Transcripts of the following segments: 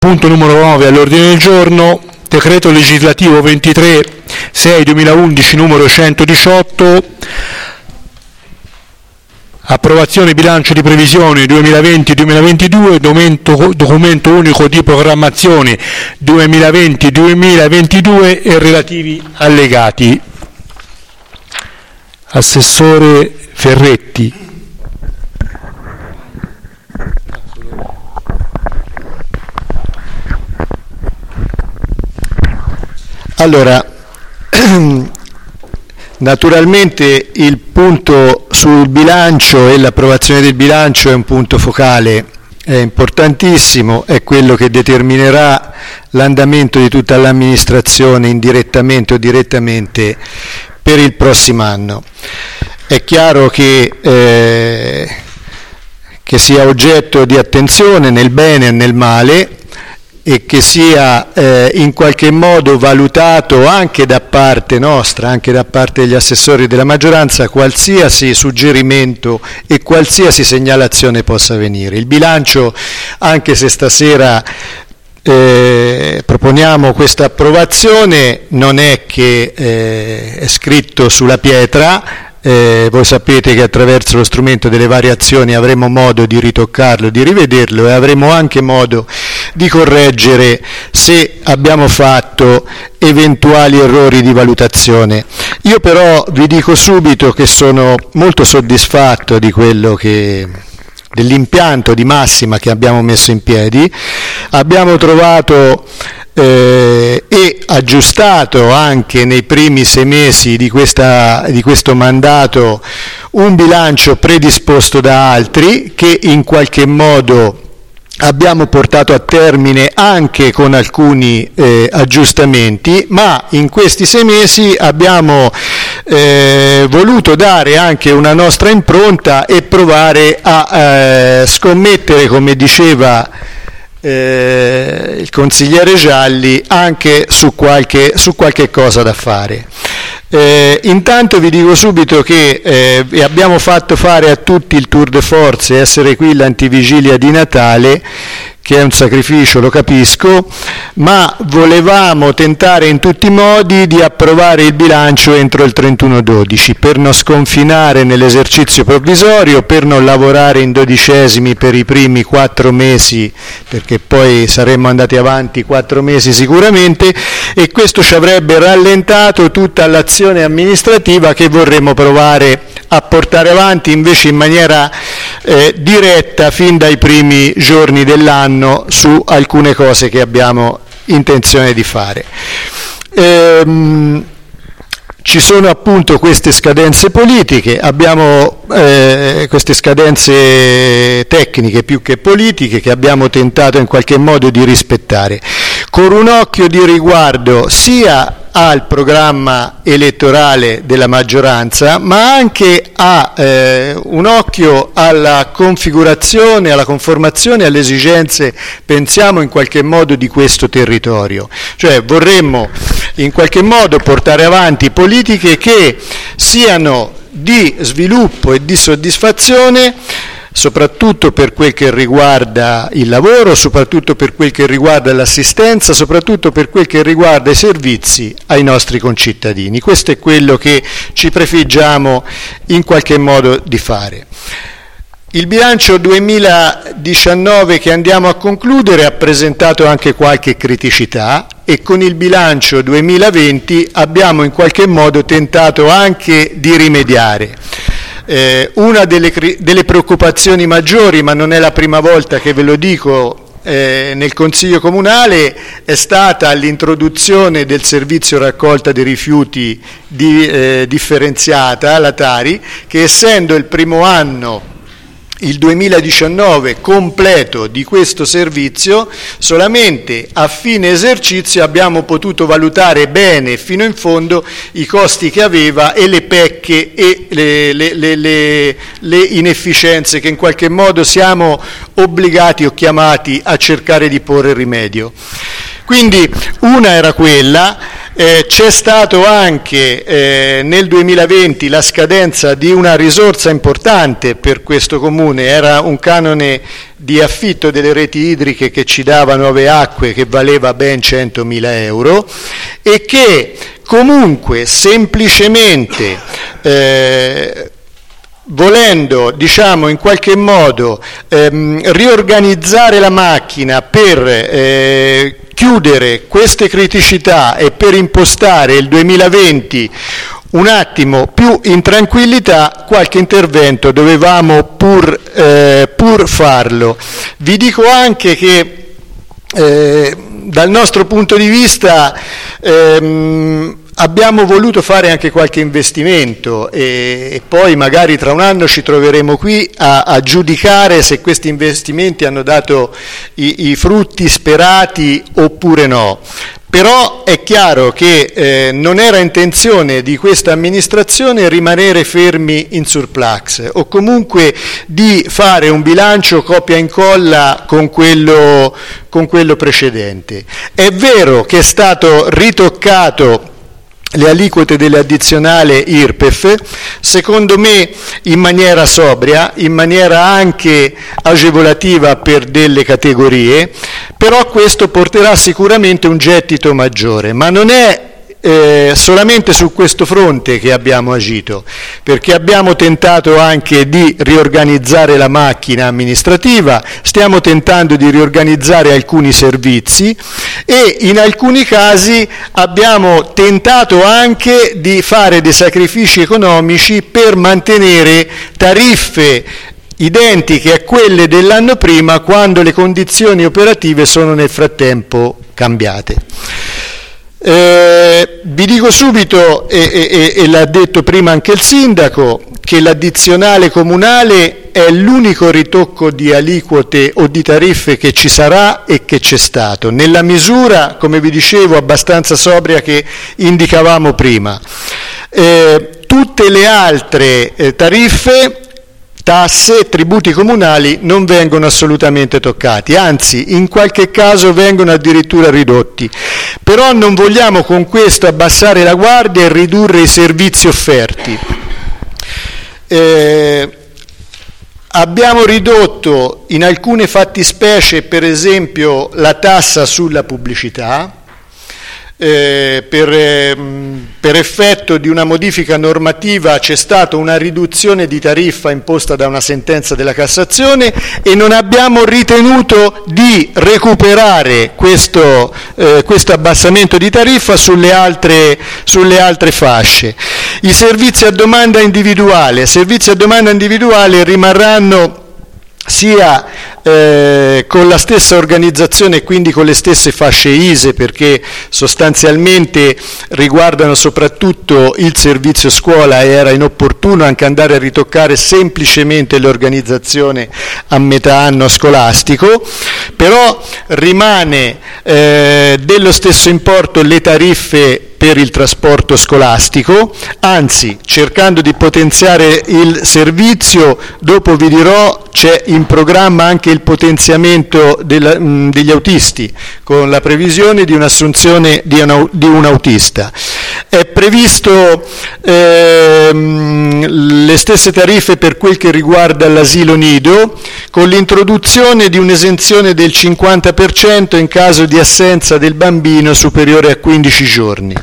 Punto numero 9 all'ordine del giorno, decreto legislativo 23/6/2011 numero 118, approvazione bilancio di previsione 2020-2022, documento unico di programmazione 2020-2022 e relativi allegati. Assessore Ferretti. Allora, naturalmente il punto sul bilancio e l'approvazione del bilancio è un punto focale, è importantissimo, è quello che determinerà l'andamento di tutta l'amministrazione indirettamente o direttamente per il prossimo anno. È chiaro che sia oggetto di attenzione nel bene e nel male, e che sia in qualche modo valutato anche da parte nostra, anche da parte degli assessori della maggioranza, qualsiasi suggerimento e qualsiasi segnalazione possa venire. Il bilancio, anche se stasera proponiamo questa approvazione, non è che è scritto sulla pietra. Voi sapete che attraverso lo strumento delle variazioni avremo modo di ritoccarlo, di rivederlo, e avremo anche modo di correggere se abbiamo fatto eventuali errori di valutazione. Io però vi dico subito che sono molto soddisfatto di quello dell'impianto di massima che abbiamo messo in piedi. Abbiamo trovato e aggiustato anche nei primi 6 mesi di questo mandato un bilancio predisposto da altri, che in qualche modo abbiamo portato a termine anche con alcuni aggiustamenti, ma in questi 6 mesi abbiamo voluto dare anche una nostra impronta e provare a scommettere, come diceva il consigliere Gialli, anche su qualche cosa da fare. Intanto vi dico subito che abbiamo fatto fare a tutti il tour de force, essere qui l'antivigilia di Natale, che è un sacrificio, lo capisco, ma volevamo tentare in tutti i modi di approvare il bilancio entro il 31/12, per non sconfinare nell'esercizio provvisorio, per non lavorare in dodicesimi per i primi 4 mesi, perché poi saremmo andati avanti 4 mesi sicuramente, e questo ci avrebbe rallentato tutta l'azione amministrativa che vorremmo provare a portare avanti invece in maniera diretta fin dai primi giorni dell'anno su alcune cose che abbiamo intenzione di fare. Ci sono appunto queste scadenze politiche, abbiamo queste scadenze tecniche più che politiche che abbiamo tentato in qualche modo di rispettare, con un occhio di riguardo sia al programma elettorale della maggioranza, ma anche a un occhio alla configurazione, alla conformazione, alle esigenze, pensiamo in qualche modo, di questo territorio. Cioè vorremmo in qualche modo portare avanti politiche che siano di sviluppo e di soddisfazione, soprattutto per quel che riguarda il lavoro, soprattutto per quel che riguarda l'assistenza, soprattutto per quel che riguarda i servizi ai nostri concittadini. Questo è quello che ci prefiggiamo in qualche modo di fare. Il bilancio 2019 che andiamo a concludere ha presentato anche qualche criticità, e con il bilancio 2020 abbiamo in qualche modo tentato anche di rimediare. Una delle preoccupazioni maggiori, ma non è la prima volta che ve lo dico, nel Consiglio Comunale, è stata l'introduzione del servizio raccolta dei rifiuti differenziata, la Tari, che essendo il primo anno, il 2019, completo di questo servizio, solamente a fine esercizio abbiamo potuto valutare bene fino in fondo i costi che aveva e le pecche e le inefficienze che in qualche modo siamo obbligati o chiamati a cercare di porre rimedio. Quindi una era quella. C'è stato anche nel 2020 la scadenza di una risorsa importante per questo comune, era un canone di affitto delle reti idriche che ci dava Nuove Acque che valeva ben 100.000 euro e che comunque semplicemente volendo, diciamo, in qualche modo riorganizzare la macchina per chiudere queste criticità e per impostare il 2020 un attimo più in tranquillità, qualche intervento dovevamo pur farlo. Vi dico anche che dal nostro punto di vista abbiamo voluto fare anche qualche investimento e poi magari tra un anno ci troveremo qui a giudicare se questi investimenti hanno dato i frutti sperati oppure no. Però è chiaro che non era intenzione di questa amministrazione rimanere fermi in surplus o comunque di fare un bilancio copia e incolla con quello precedente. È vero che è stato ritoccato le aliquote dell'addizionale IRPEF, secondo me in maniera sobria, in maniera anche agevolativa per delle categorie, però questo porterà sicuramente un gettito maggiore, ma non è solamente su questo fronte che abbiamo agito, perché abbiamo tentato anche di riorganizzare la macchina amministrativa, stiamo tentando di riorganizzare alcuni servizi e in alcuni casi abbiamo tentato anche di fare dei sacrifici economici per mantenere tariffe identiche a quelle dell'anno prima quando le condizioni operative sono nel frattempo cambiate. Vi dico subito, e l'ha detto prima anche il sindaco, che l'addizionale comunale è l'unico ritocco di aliquote o di tariffe che ci sarà e che c'è stato, nella misura, come vi dicevo, abbastanza sobria che indicavamo prima. Tutte le altre tariffe, tasse, tributi comunali non vengono assolutamente toccati, anzi in qualche caso vengono addirittura ridotti. Però non vogliamo con questo abbassare la guardia e ridurre i servizi offerti. Abbiamo ridotto in alcune fattispecie, per esempio, la tassa sulla pubblicità, per effetto di una modifica normativa c'è stata una riduzione di tariffa imposta da una sentenza della Cassazione e non abbiamo ritenuto di recuperare questo abbassamento di tariffa sulle altre fasce. I servizi a domanda individuale rimarranno sia con la stessa organizzazione e quindi con le stesse fasce ISEE, perché sostanzialmente riguardano soprattutto il servizio scuola e era inopportuno anche andare a ritoccare semplicemente l'organizzazione a metà anno scolastico. Però rimane dello stesso importo le tariffe per il trasporto scolastico, anzi cercando di potenziare il servizio, dopo vi dirò c'è in programma anche il potenziamento degli autisti, con la previsione di un'assunzione di un autista. È previsto le stesse tariffe per quel che riguarda l'asilo nido, con l'introduzione di un'esenzione del 50% in caso di assenza del bambino superiore a 15 giorni.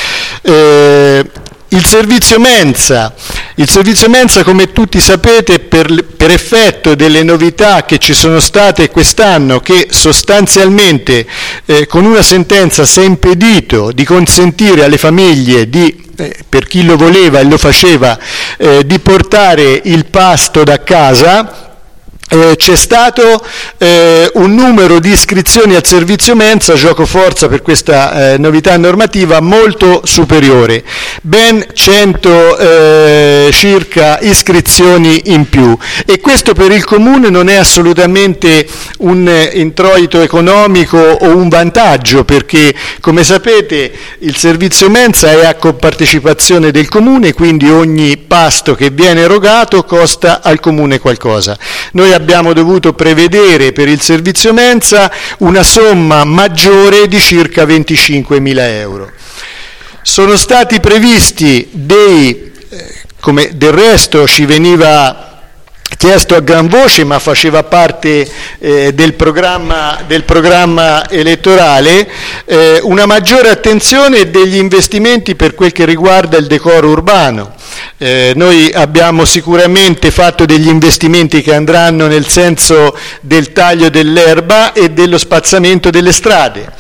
Il servizio mensa, come tutti sapete, per effetto delle novità che ci sono state quest'anno, che sostanzialmente con una sentenza si è impedito di consentire alle famiglie per chi lo voleva e lo faceva, di portare il pasto da casa, c'è stato un numero di iscrizioni al servizio mensa, gioco forza per questa novità normativa, molto superiore, ben 100 circa iscrizioni in più, e questo per il Comune non è assolutamente un introito economico o un vantaggio, perché come sapete il servizio mensa è a compartecipazione del Comune, quindi ogni pasto che viene erogato costa al Comune qualcosa. Noi abbiamo dovuto prevedere per il servizio mensa una somma maggiore di circa 25.000 euro. Sono stati previsti come del resto ci veniva chiesto a gran voce, ma faceva parte del programma elettorale, una maggiore attenzione degli investimenti per quel che riguarda il decoro urbano. Noi abbiamo sicuramente fatto degli investimenti che andranno nel senso del taglio dell'erba e dello spazzamento delle strade.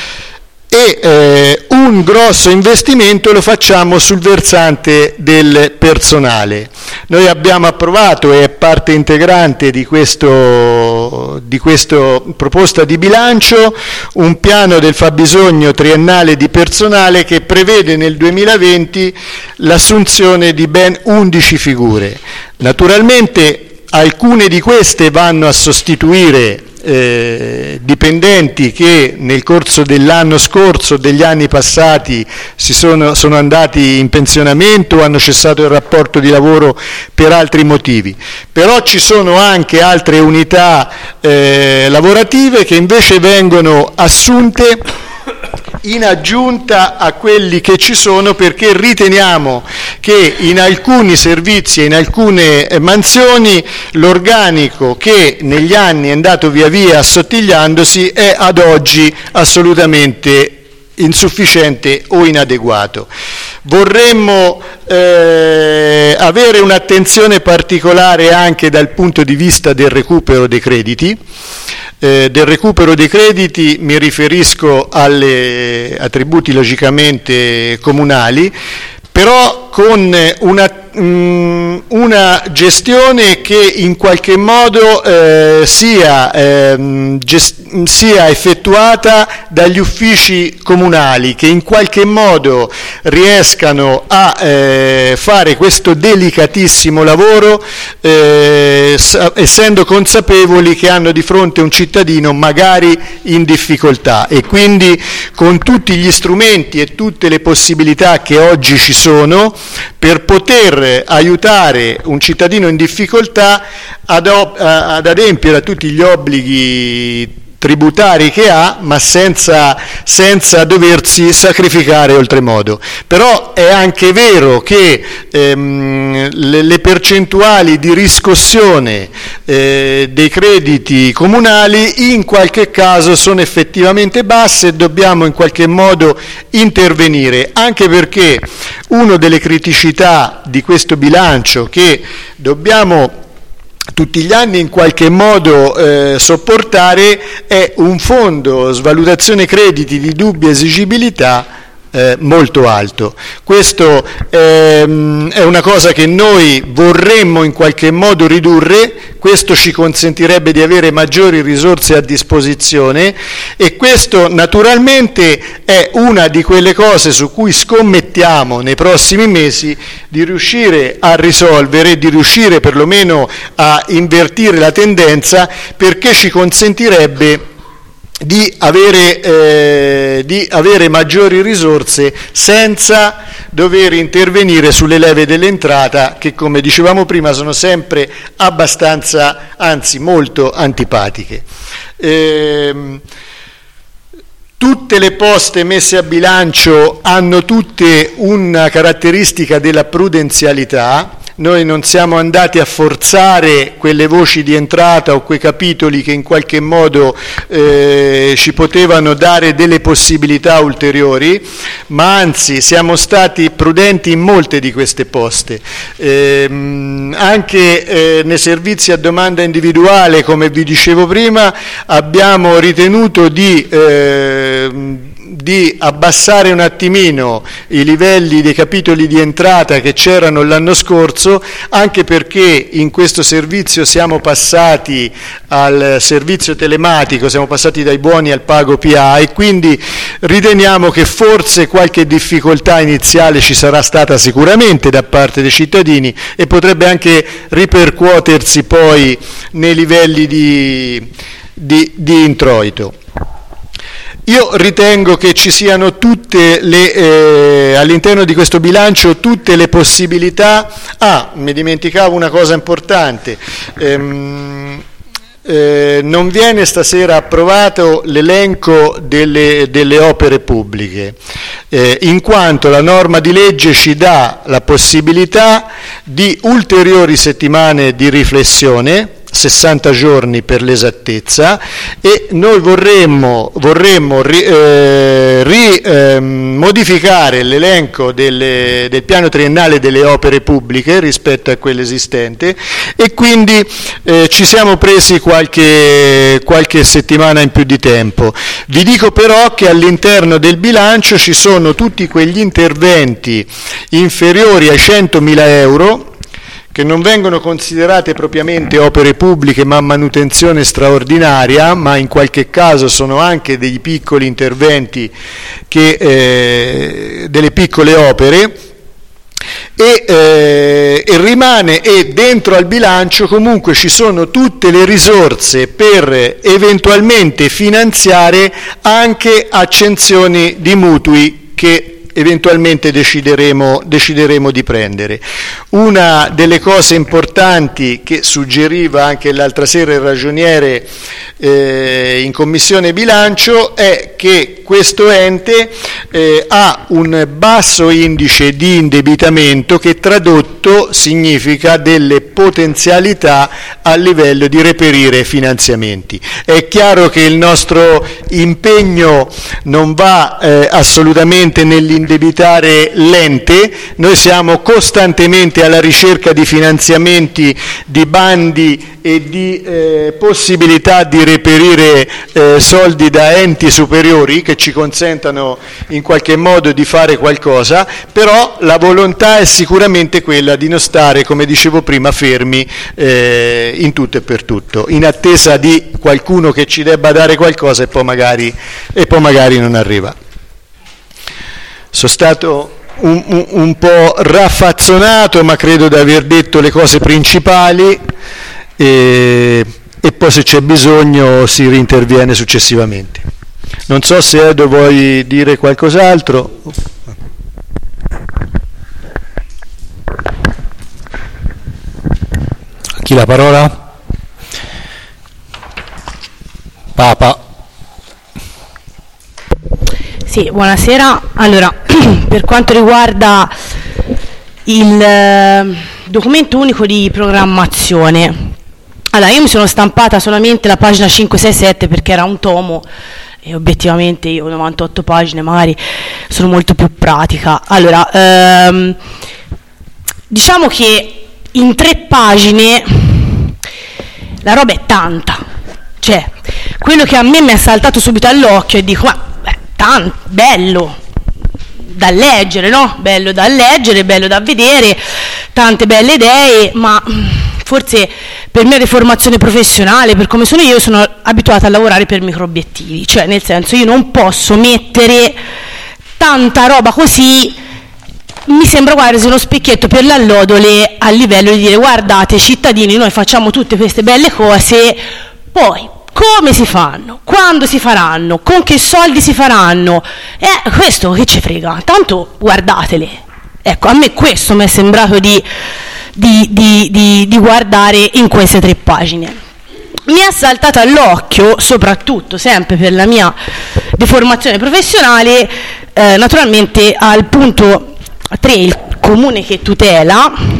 E un grosso investimento lo facciamo sul versante del personale. Noi abbiamo approvato, e è parte integrante di questa proposta di bilancio, un piano del fabbisogno triennale di personale che prevede nel 2020 l'assunzione di ben 11 figure. Naturalmente alcune di queste vanno a sostituire dipendenti che nel corso dell'anno scorso, degli anni passati, sono andati in pensionamento o hanno cessato il rapporto di lavoro per altri motivi. Però ci sono anche altre unità lavorative che invece vengono assunte in aggiunta a quelli che ci sono, perché riteniamo che in alcuni servizi e in alcune mansioni l'organico che negli anni è andato via via assottigliandosi è ad oggi assolutamente insufficiente o inadeguato. Vorremmo avere un'attenzione particolare anche dal punto di vista del recupero dei crediti. Del recupero dei crediti mi riferisco alle attributi logicamente comunali, però con una gestione che in qualche modo sia effettuata dagli uffici comunali, che in qualche modo riescano a fare questo delicatissimo lavoro, essendo consapevoli che hanno di fronte un cittadino magari in difficoltà, e quindi con tutti gli strumenti e tutte le possibilità che oggi ci sono per poter aiutare un cittadino in difficoltà ad adempiere a tutti gli obblighi tributari che ha, ma senza doversi sacrificare oltremodo. Però è anche vero che le percentuali di riscossione dei crediti comunali in qualche caso sono effettivamente basse e dobbiamo in qualche modo intervenire, anche perché una delle criticità di questo bilancio che dobbiamo tutti gli anni in qualche modo sopportare è un fondo svalutazione crediti di dubbia esigibilità molto alto. Questo è una cosa che noi vorremmo in qualche modo ridurre. Questo ci consentirebbe di avere maggiori risorse a disposizione, e questo naturalmente è una di quelle cose su cui scommettiamo nei prossimi mesi di riuscire a risolvere, di riuscire perlomeno a invertire la tendenza, perché ci consentirebbe di avere maggiori risorse senza dover intervenire sulle leve dell'entrata che, come dicevamo prima, sono sempre abbastanza, anzi molto antipatiche. Tutte le poste messe a bilancio hanno tutte una caratteristica della prudenzialità. Noi non siamo andati a forzare quelle voci di entrata o quei capitoli che in qualche modo ci potevano dare delle possibilità ulteriori, ma anzi siamo stati prudenti in molte di queste poste. Anche nei servizi a domanda individuale, come vi dicevo prima, abbiamo ritenuto di abbassare un attimino i livelli dei capitoli di entrata che c'erano l'anno scorso, anche perché in questo servizio siamo passati al servizio telematico, siamo passati dai buoni al pago PA, e quindi riteniamo che forse qualche difficoltà iniziale ci sarà stata sicuramente da parte dei cittadini e potrebbe anche ripercuotersi poi nei livelli di introito. Io ritengo che ci siano all'interno di questo bilancio tutte le possibilità. Mi dimenticavo una cosa importante. non viene stasera approvato l'elenco delle opere pubbliche, in quanto la norma di legge ci dà la possibilità di ulteriori settimane di riflessione, 60 giorni per l'esattezza, e noi vorremmo modificare l'elenco del piano triennale delle opere pubbliche rispetto a quello esistente, e quindi ci siamo presi qualche settimana in più di tempo. Vi dico però che all'interno del bilancio ci sono tutti quegli interventi inferiori ai 100.000 euro che non vengono considerate propriamente opere pubbliche ma manutenzione straordinaria, ma in qualche caso sono anche dei piccoli interventi, delle piccole opere, e rimane, e dentro al bilancio comunque ci sono tutte le risorse per eventualmente finanziare anche accensioni di mutui che eventualmente decideremo di prendere. Una delle cose importanti che suggeriva anche l'altra sera il ragioniere in Commissione Bilancio è che questo ente ha un basso indice di indebitamento, che tradotto significa delle potenzialità a livello di reperire finanziamenti. È chiaro che il nostro impegno non va assolutamente nell'indebitare l'ente, noi siamo costantemente alla ricerca di finanziamenti, di bandi e di possibilità di reperire soldi da enti superiori che ci consentano in qualche modo di fare qualcosa, però la volontà è sicuramente quella di non stare, come dicevo prima, fermi in tutto e per tutto, in attesa di qualcuno che ci debba dare qualcosa e poi magari non arriva. Sono stato un po' raffazzonato, ma credo di aver detto le cose principali, e poi se c'è bisogno si rinterviene successivamente. Non so se Edo vuoi dire qualcos'altro. Chi la parola? Papa. Sì, buonasera. Allora, per quanto riguarda il documento unico di programmazione, allora io mi sono stampata solamente la pagina 567 perché era un tomo e obiettivamente io 98 pagine magari sono molto più pratica. Allora, diciamo che in 3 pagine la roba è tanta, cioè quello che a me mi è saltato subito all'occhio e dico, bello da leggere, no? Bello da leggere, bello da vedere, tante belle idee, ma forse per mia deformazione professionale, per come sono abituata a lavorare per microobiettivi, cioè nel senso io non posso mettere tanta roba così, mi sembra quasi uno specchietto per l'allodole a livello di dire guardate cittadini, noi facciamo tutte queste belle cose, poi come si fanno, quando si faranno, con che soldi si faranno, questo che ci frega, tanto guardatele. Ecco, a me questo mi è sembrato di guardare in queste 3 pagine. Mi è saltato all'occhio, soprattutto sempre per la mia deformazione professionale, naturalmente al punto 3, il comune che tutela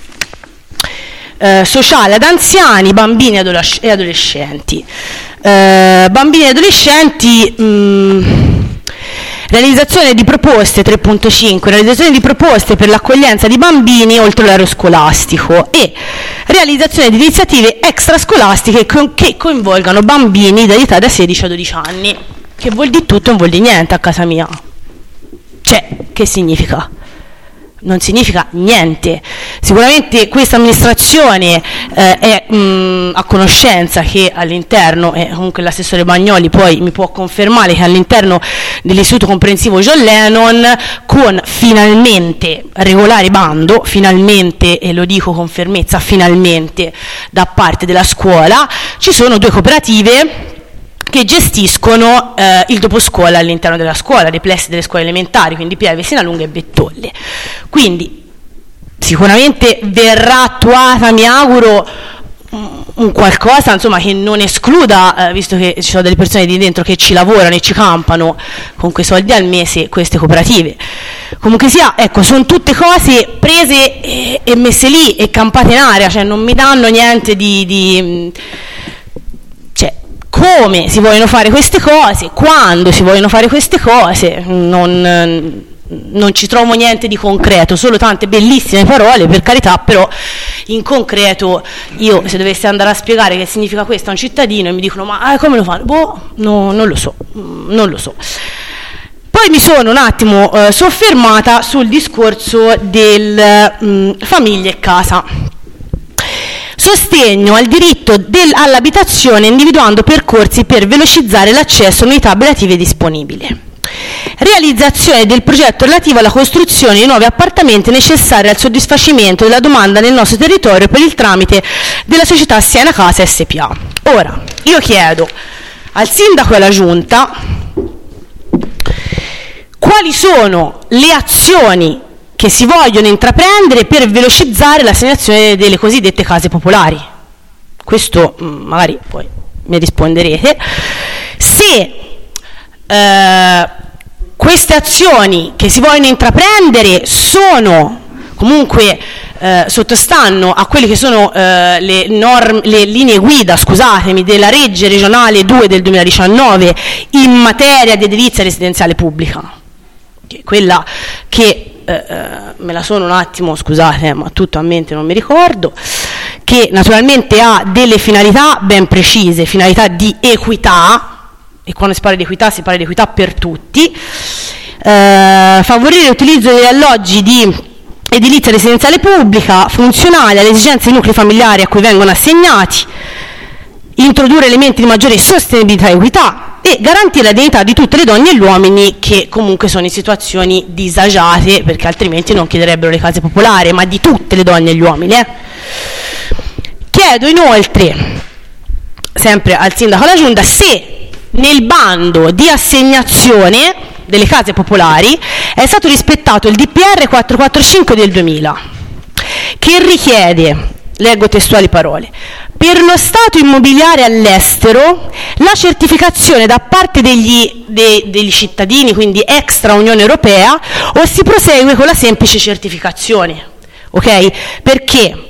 sociale ad anziani, bambini e adolescenti. Bambini e adolescenti, realizzazione di proposte 3.5, realizzazione di proposte per l'accoglienza di bambini oltre l'orario scolastico e realizzazione di iniziative extrascolastiche che coinvolgano bambini dall'età da 16 a 12 anni. Che vuol dire tutto e non vuol dire niente a casa mia. Cioè, che significa? Non significa niente. Sicuramente questa amministrazione è a conoscenza che all'interno, e comunque l'assessore Bagnoli poi mi può confermare che all'interno dell'istituto comprensivo John Lennon, con finalmente regolare bando, finalmente, e lo dico con fermezza, finalmente da parte della scuola, ci sono 2 cooperative che gestiscono il doposcuola all'interno della scuola, dei plessi delle scuole elementari, quindi Pieve, Sinalunga e Bettolle. Quindi sicuramente verrà attuata, mi auguro, un qualcosa, insomma, che non escluda, visto che ci sono delle persone di dentro che ci lavorano e ci campano con quei soldi al mese, queste cooperative. Comunque sia, ecco, sono tutte cose prese e messe lì e campate in aria, cioè non mi danno niente cioè, come si vogliono fare queste cose, quando si vogliono fare queste cose, non ci trovo niente di concreto, solo tante bellissime parole, per carità, però in concreto io, se dovessi andare a spiegare che significa questo a un cittadino e mi dicono ma come lo fanno? Boh, no, non lo so. Poi mi sono un attimo soffermata sul discorso del famiglia e casa. Sostegno al diritto all'abitazione individuando percorsi per velocizzare l'accesso a unità abitative disponibili. Realizzazione del progetto relativo alla costruzione di nuovi appartamenti necessari al soddisfacimento della domanda nel nostro territorio per il tramite della società Siena Casa SPA. Ora, io chiedo al sindaco e alla giunta quali sono le azioni che si vogliono intraprendere per velocizzare l'assegnazione delle cosiddette case popolari. Questo magari poi mi risponderete. Se queste azioni che si vogliono intraprendere sono comunque sottostanno a quelle che sono le linee guida, scusatemi, della legge regionale 2 del 2019 in materia di edilizia residenziale pubblica, quella che me la sono un attimo, scusate, ma tutto a mente non mi ricordo, che naturalmente ha delle finalità ben precise, finalità di equità. E quando si parla di equità per tutti, favorire l'utilizzo degli alloggi di edilizia residenziale pubblica funzionali alle esigenze dei nuclei familiari a cui vengono assegnati, introdurre elementi di maggiore sostenibilità e equità e garantire la dignità di tutte le donne e gli uomini che comunque sono in situazioni disagiate, perché altrimenti non chiederebbero le case popolari, ma di tutte le donne e gli uomini. Chiedo inoltre, sempre al sindaco e alla giunta, se nel bando di assegnazione delle case popolari è stato rispettato il DPR 445 del 2000, che richiede, leggo testuali parole, per lo stato immobiliare all'estero la certificazione da parte degli cittadini, quindi extra Unione Europea, o si prosegue con la semplice certificazione, ok? Perché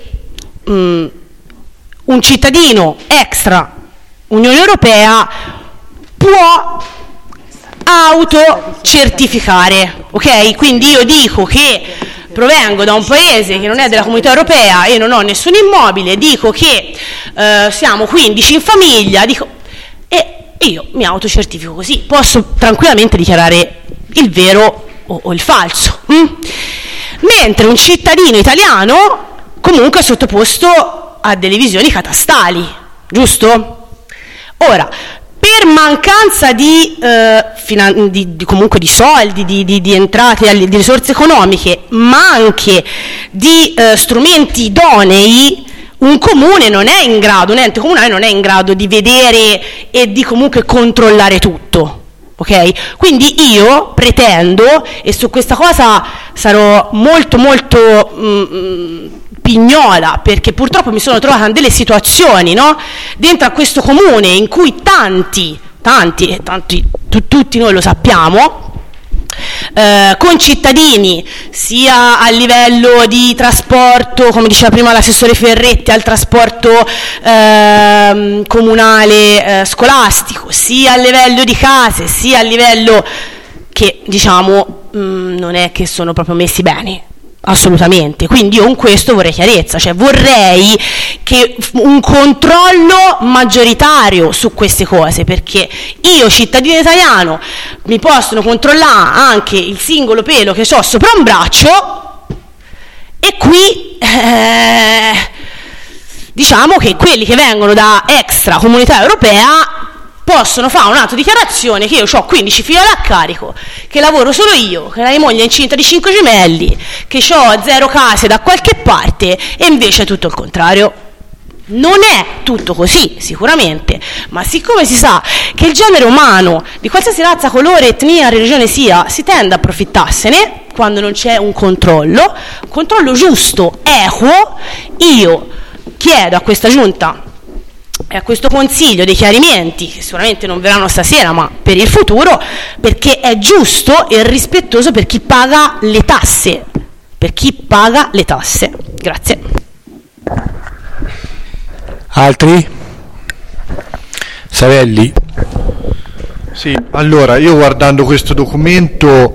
un cittadino extra Unione Europea può autocertificare, ok? Quindi io dico che provengo da un paese che non è della Comunità Europea e non ho nessun immobile, dico che siamo 15 in famiglia, e io mi autocertifico così, posso tranquillamente dichiarare il vero o il falso. Mentre un cittadino italiano comunque è sottoposto a delle visioni catastali, giusto? Ora, per mancanza comunque di soldi, di entrate, di risorse economiche, ma anche di strumenti idonei, un comune non è in grado, un ente comunale non è in grado di vedere e di comunque controllare tutto, ok? Quindi io pretendo, e su questa cosa sarò molto pignola, perché purtroppo mi sono trovata in delle situazioni, no? Dentro a questo comune in cui tanti, tutti noi lo sappiamo, con cittadini sia a livello di trasporto, come diceva prima l'assessore Ferretti, al trasporto comunale scolastico, sia a livello di case, sia a livello che diciamo non è che sono proprio messi bene. Assolutamente, quindi io con questo vorrei chiarezza, cioè vorrei che un controllo maggioritario su queste cose, perché io cittadino italiano mi possono controllare anche il singolo pelo che ho sopra un braccio, e qui diciamo che quelli che vengono da extra Comunità Europea possono fare un atto di dichiarazione che io ho 15 figli a carico, che lavoro solo io, che la mia moglie è incinta di 5 gemelli, che ho 0 case da qualche parte, e invece è tutto il contrario. Non è tutto così, sicuramente, ma siccome si sa che il genere umano, di qualsiasi razza, colore, etnia, religione sia, si tende a approfittarsene quando non c'è un controllo giusto, equo, io chiedo a questa Giunta e a questo Consiglio dei chiarimenti, che sicuramente non verranno stasera ma per il futuro, perché è giusto e rispettoso per chi paga le tasse, Grazie. Altri? Savelli. Sì, allora io guardando questo documento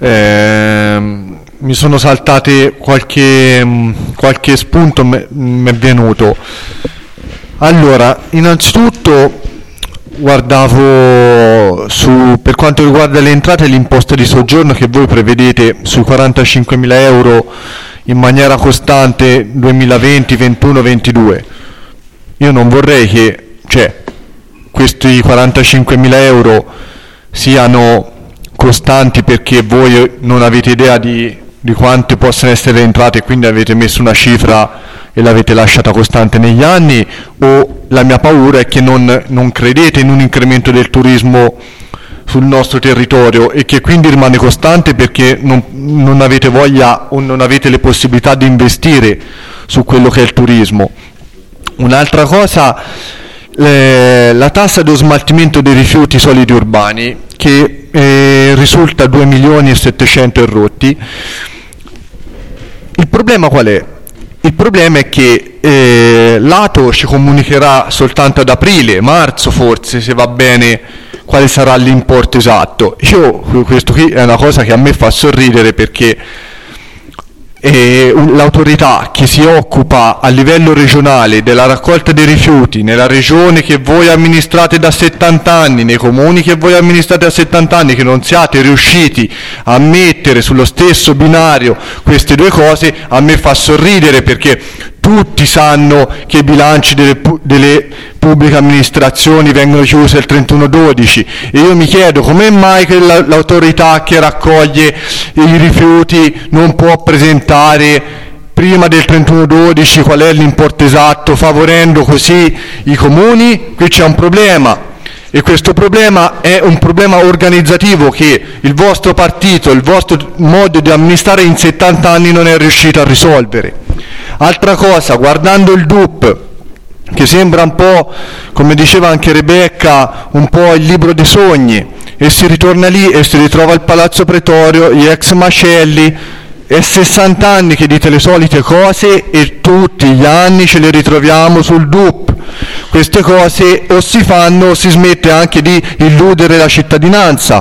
mi sono saltate qualche spunto mi è venuto. Allora, innanzitutto guardavo per quanto riguarda le entrate e l'imposta di soggiorno che voi prevedete sui 45.000 euro in maniera costante 2020, 21, 22. Io non vorrei che questi 45.000 euro siano costanti perché voi non avete idea di quante possano essere le entrate e quindi avete messo una cifra e l'avete lasciata costante negli anni, o la mia paura è che non credete in un incremento del turismo sul nostro territorio e che quindi rimane costante perché non avete voglia o non avete le possibilità di investire su quello che è il turismo. Un'altra cosa, la tassa dello smaltimento dei rifiuti solidi urbani che risulta 2.700.000 e rotti. Il problema qual è? Il problema è che l'ATO ci comunicherà soltanto ad aprile, marzo forse, se va bene, quale sarà l'importo esatto. Questo qui è una cosa che a me fa sorridere perché l'autorità che si occupa a livello regionale della raccolta dei rifiuti nella regione che voi amministrate da 70 anni, nei comuni che voi amministrate da 70 anni, che non siate riusciti a mettere sullo stesso binario queste due cose, a me fa sorridere perché tutti sanno che i bilanci delle pubbliche amministrazioni vengono chiusi il 31/12 e io mi chiedo come mai che l'autorità che raccoglie i rifiuti non può presentare prima del 31/12 qual è l'importo esatto, favorendo così i comuni. Qui c'è un problema e questo problema è un problema organizzativo che il vostro partito, il vostro modo di amministrare in 70 anni non è riuscito a risolvere. Altra cosa, guardando il DUP, che sembra un po', come diceva anche Rebecca, un po' il libro dei sogni, e si ritorna lì e si ritrova il Palazzo Pretorio, gli ex macelli, è 60 anni che dite le solite cose e tutti gli anni ce le ritroviamo sul DUP. Queste cose o si fanno o si smette anche di illudere la cittadinanza.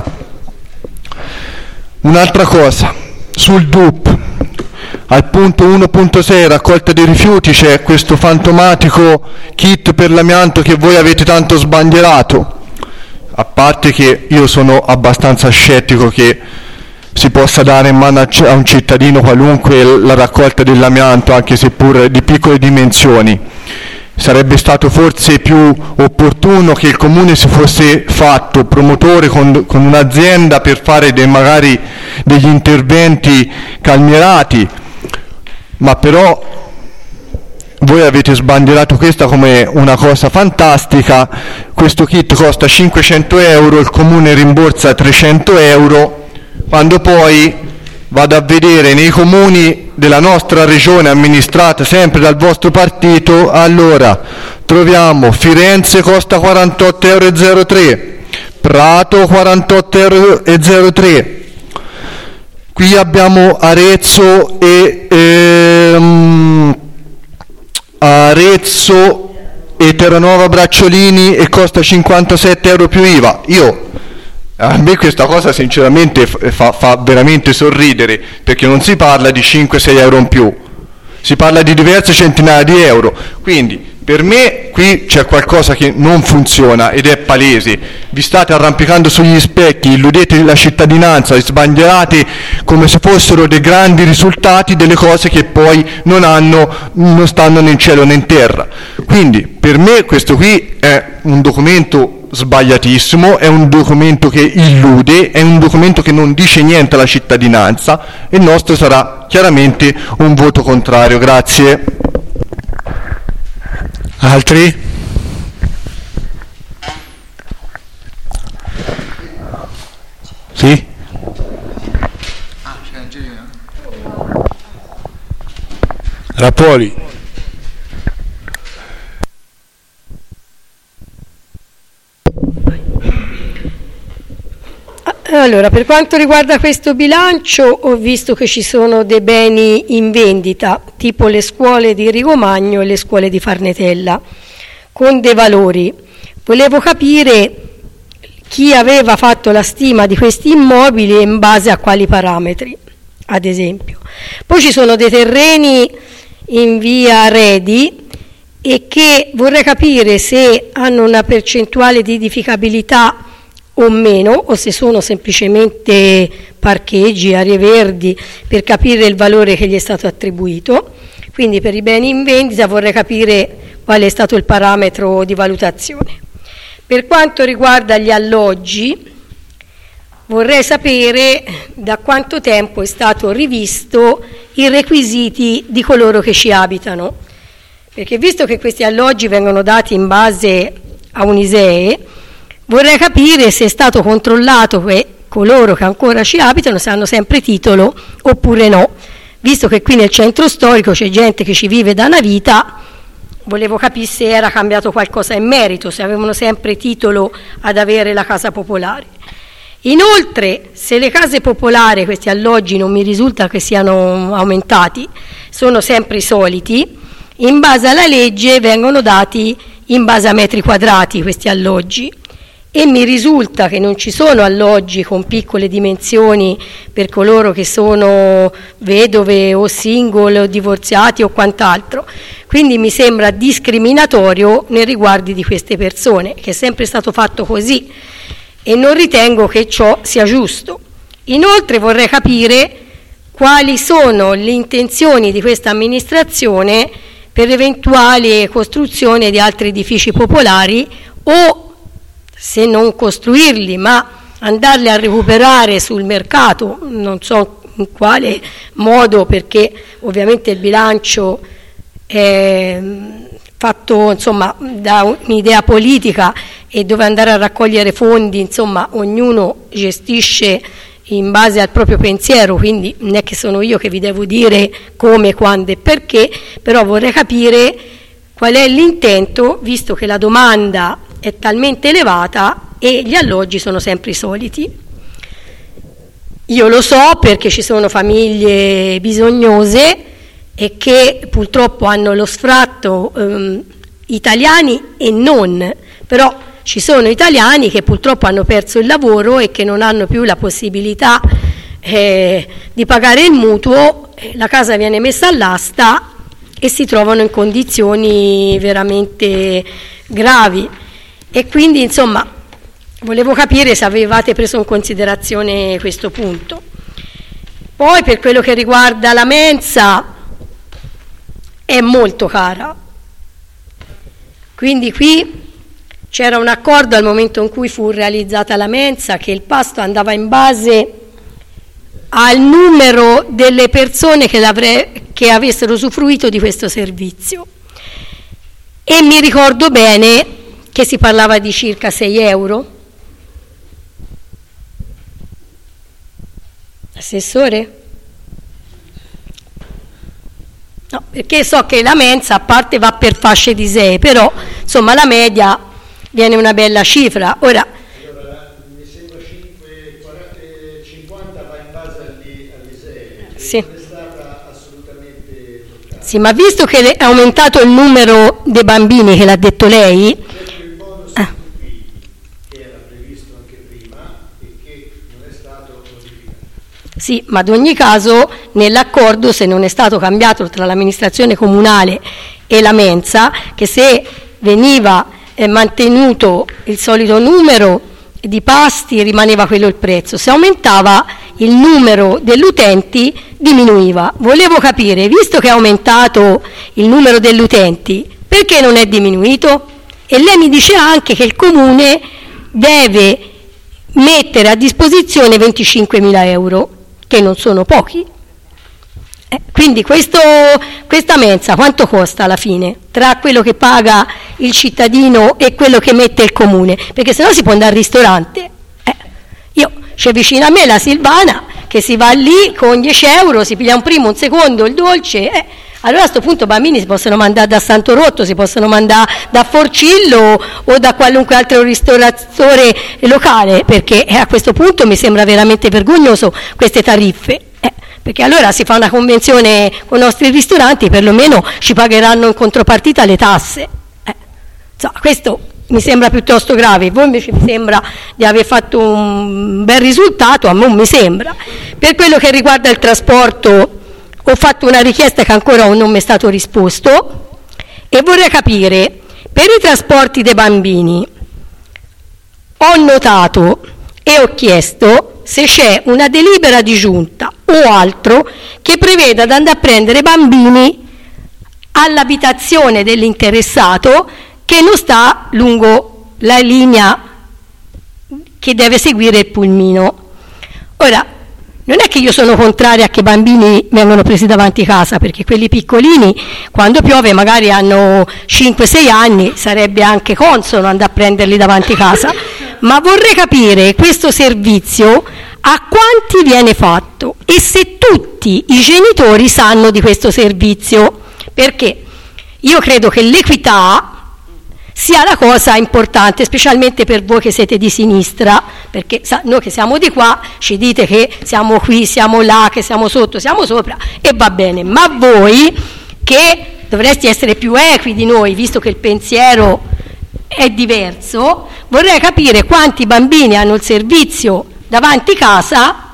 Un'altra cosa, sul DUP, al punto 1.6 raccolta dei rifiuti c'è questo fantomatico kit per l'amianto che voi avete tanto sbandierato, a parte che io sono abbastanza scettico che si possa dare in mano a un cittadino qualunque la raccolta dell'amianto, anche seppur di piccole dimensioni. Sarebbe stato forse più opportuno che il comune si fosse fatto promotore con un'azienda per fare magari degli interventi calmierati, ma però voi avete sbandierato questa come una cosa fantastica. Questo kit costa 500 euro, il comune rimborsa 300 euro, quando poi vado a vedere nei comuni della nostra regione amministrata sempre dal vostro partito, allora troviamo Firenze costa 48,03 euro, Prato 48,03 euro, qui abbiamo Arezzo e Terranova Bracciolini e costa 57 euro più IVA. A me questa cosa sinceramente fa veramente sorridere, perché non si parla di 5-6 euro in più, si parla di diverse centinaia di euro. Quindi per me qui c'è qualcosa che non funziona ed è palese. Vi state arrampicando sugli specchi, illudete la cittadinanza e sbandierate come se fossero dei grandi risultati delle cose che poi non stanno né in cielo né in terra. Quindi per me questo qui è un documento sbagliatissimo, è un documento che illude, è un documento che non dice niente alla cittadinanza e il nostro sarà chiaramente un voto contrario. Grazie. Altri? Sì? Rapoli. Allora, per quanto riguarda questo bilancio, ho visto che ci sono dei beni in vendita, tipo le scuole di Rigomagno e le scuole di Farnetella, con dei valori. Volevo capire chi aveva fatto la stima di questi immobili e in base a quali parametri, ad esempio. Poi ci sono dei terreni in via Redi e che vorrei capire se hanno una percentuale di edificabilità o meno, o se sono semplicemente parcheggi, aree verdi, per capire il valore che gli è stato attribuito. Quindi per i beni in vendita vorrei capire qual è stato il parametro di valutazione. Per quanto riguarda gli alloggi, vorrei sapere da quanto tempo è stato rivisto i requisiti di coloro che ci abitano, perché visto che questi alloggi vengono dati in base a un ISEE, vorrei capire se è stato controllato che coloro che ancora ci abitano se hanno sempre titolo oppure no. Visto che qui nel centro storico c'è gente che ci vive da una vita, volevo capire se era cambiato qualcosa in merito, se avevano sempre titolo ad avere la casa popolare. Inoltre, se le case popolari, questi alloggi non mi risulta che siano aumentati, sono sempre i soliti, in base alla legge vengono dati in base a metri quadrati questi alloggi. E mi risulta che non ci sono alloggi con piccole dimensioni per coloro che sono vedove o single o divorziati o quant'altro, quindi mi sembra discriminatorio nei riguardi di queste persone, che è sempre stato fatto così e non ritengo che ciò sia giusto. Inoltre vorrei capire quali sono le intenzioni di questa amministrazione per eventuali costruzione di altri edifici popolari o, se non costruirli, ma andarli a recuperare sul mercato, non so in quale modo, perché ovviamente il bilancio è fatto insomma da un'idea politica e dove andare a raccogliere fondi, insomma ognuno gestisce in base al proprio pensiero, quindi non è che sono io che vi devo dire come, quando e perché, però vorrei capire qual è l'intento, visto che la domanda è talmente elevata e gli alloggi sono sempre i soliti. Io lo so perché ci sono famiglie bisognose e che purtroppo hanno lo sfratto, italiani e non, però ci sono italiani che purtroppo hanno perso il lavoro e che non hanno più la possibilità di pagare il mutuo, la casa viene messa all'asta e si trovano in condizioni veramente gravi. E quindi insomma volevo capire se avevate preso in considerazione questo punto. Poi per quello che riguarda la mensa è molto cara, quindi qui c'era un accordo al momento in cui fu realizzata la mensa che il pasto andava in base al numero delle persone che avessero usufruito di questo servizio, e mi ricordo bene che si parlava di circa 6 euro. Assessore? No, perché so che la mensa a parte va per fasce di ISEE, però insomma la media viene una bella cifra. Ora mi sembra 50 va in base all'ISEE, sì. Non è stata assolutamente toccata. Sì, ma visto che è aumentato il numero dei bambini, che l'ha detto lei, sì, ma ad ogni caso nell'accordo, se non è stato cambiato tra l'amministrazione comunale e la mensa, che se veniva mantenuto il solito numero di pasti rimaneva quello il prezzo, se aumentava il numero degli utenti diminuiva. Volevo capire, visto che è aumentato il numero degli utenti, perché non è diminuito? E lei mi dice anche che il comune deve mettere a disposizione 25.000 euro, che non sono pochi. Quindi questa mensa quanto costa alla fine, tra quello che paga il cittadino e quello che mette il comune? Perché sennò si può andare al ristorante. Io c'è vicino a me la Silvana che si va lì con 10 euro, si piglia un primo, un secondo, il dolce, Allora a questo punto i bambini si possono mandare da Santo Rotto, si possono mandare da Forcillo o da qualunque altro ristoratore locale, perché a questo punto mi sembra veramente vergognoso queste tariffe. Perché allora si fa una convenzione con i nostri ristoranti, perlomeno ci pagheranno in contropartita le tasse. Questo mi sembra piuttosto grave. Voi invece mi sembra di aver fatto un bel risultato, a me non mi sembra. Per quello che riguarda il trasporto ho fatto una richiesta che ancora non mi è stato risposto e vorrei capire, per i trasporti dei bambini ho notato e ho chiesto se c'è una delibera di giunta o altro che preveda di andare a prendere bambini all'abitazione dell'interessato che non sta lungo la linea che deve seguire il pulmino. Ora, non è che io sono contraria a che i bambini vengano presi davanti casa, perché quelli piccolini, quando piove, magari hanno 5-6 anni, sarebbe anche consono andare a prenderli davanti casa, ma vorrei capire questo servizio a quanti viene fatto e se tutti i genitori sanno di questo servizio, perché io credo che l'equità sia la cosa importante, specialmente per voi che siete di sinistra, perché noi che siamo di qua ci dite che siamo qui, siamo là, che siamo sotto, siamo sopra e va bene, ma voi che dovreste essere più equi di noi, visto che il pensiero è diverso, vorrei capire quanti bambini hanno il servizio davanti casa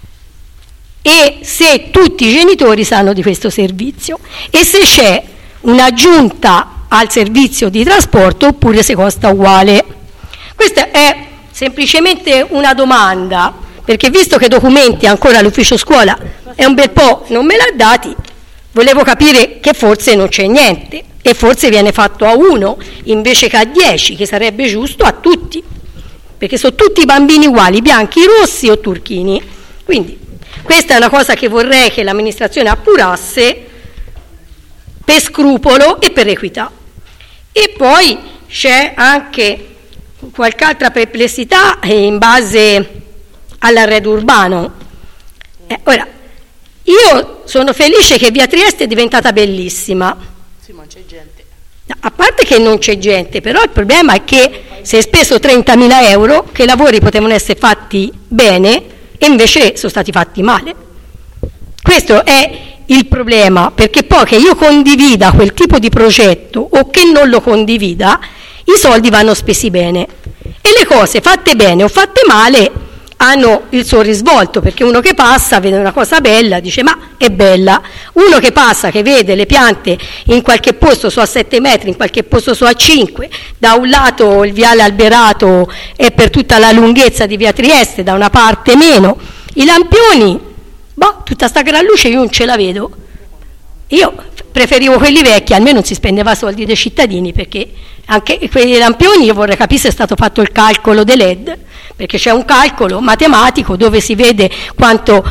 e se tutti i genitori sanno di questo servizio e se c'è un'aggiunta al servizio di trasporto oppure se costa uguale. Questa è semplicemente una domanda, perché visto che documenti ancora l'ufficio scuola è un bel po' non me l'ha dati, volevo capire che forse non c'è niente e forse viene fatto a 1 invece che a 10, che sarebbe giusto a tutti, perché sono tutti bambini uguali, bianchi, rossi o turchini. Quindi questa è una cosa che vorrei che l'amministrazione appurasse per scrupolo e per equità. E poi c'è anche qualche altra perplessità in base all'arredo urbano. Ora, io sono felice che via Trieste è diventata bellissima. Sì, ma c'è gente. A parte che non c'è gente, però il problema è che si è speso 30.000 euro, che i lavori potevano essere fatti bene e invece sono stati fatti male. Questo è il problema, perché poi che io condivida quel tipo di progetto o che non lo condivida, i soldi vanno spesi bene e le cose fatte bene o fatte male hanno il suo risvolto, perché uno che passa vede una cosa bella, dice ma è bella, uno che passa che vede le piante in qualche posto su a 7 metri, in qualche posto su a 5, da un lato il viale alberato è per tutta la lunghezza di via Trieste, da una parte meno, i lampioni, tutta sta gran luce io non ce la vedo. Io preferivo quelli vecchi, almeno non si spendeva soldi dei cittadini, perché anche quei lampioni io vorrei capire se è stato fatto il calcolo dei LED, perché c'è un calcolo matematico dove si vede quanto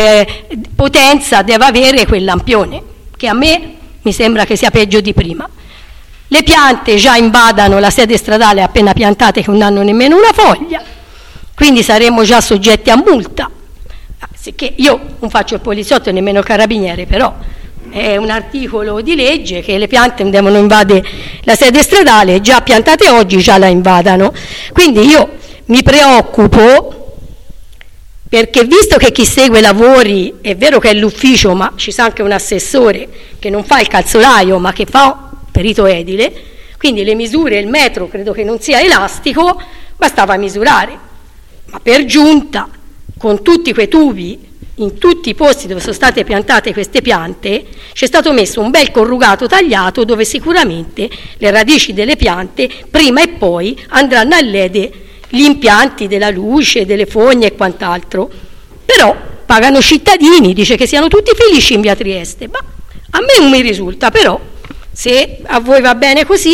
potenza deve avere quel lampione, che a me mi sembra che sia peggio di prima. Le piante già invadano la sede stradale appena piantate che non hanno nemmeno una foglia, quindi saremmo già soggetti a multa. Che io non faccio il poliziotto e nemmeno il carabiniere, però è un articolo di legge che le piante non devono invadere la sede stradale, già piantate oggi già la invadano. Quindi io mi preoccupo, perché visto che chi segue i lavori è vero che è l'ufficio, ma ci sa anche un assessore che non fa il calzolaio ma che fa perito edile, quindi le misure, il metro credo che non sia elastico, bastava misurare, ma per giunta con tutti quei tubi in tutti i posti dove sono state piantate queste piante c'è stato messo un bel corrugato tagliato dove sicuramente le radici delle piante prima e poi andranno a ledere gli impianti della luce, delle fogne e quant'altro. Però pagano cittadini, dice che siano tutti felici in via Trieste, ma a me non mi risulta, però se a voi va bene così.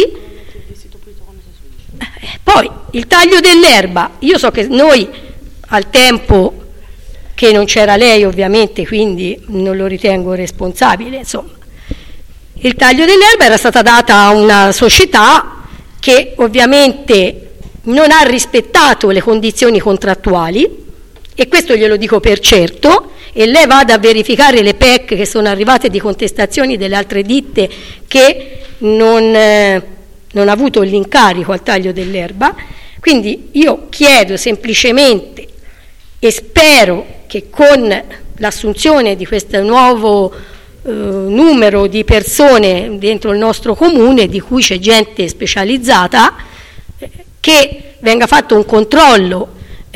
Poi il taglio dell'erba, io so che noi al tempo che non c'era lei ovviamente, quindi non lo ritengo responsabile, insomma, il taglio dell'erba era stata data a una società che ovviamente non ha rispettato le condizioni contrattuali e questo glielo dico per certo, e lei vada a verificare le PEC che sono arrivate di contestazioni delle altre ditte che non ha avuto l'incarico al taglio dell'erba. Quindi io chiedo semplicemente e spero che con l'assunzione di questo nuovo numero di persone dentro il nostro comune, di cui c'è gente specializzata, che venga fatto un controllo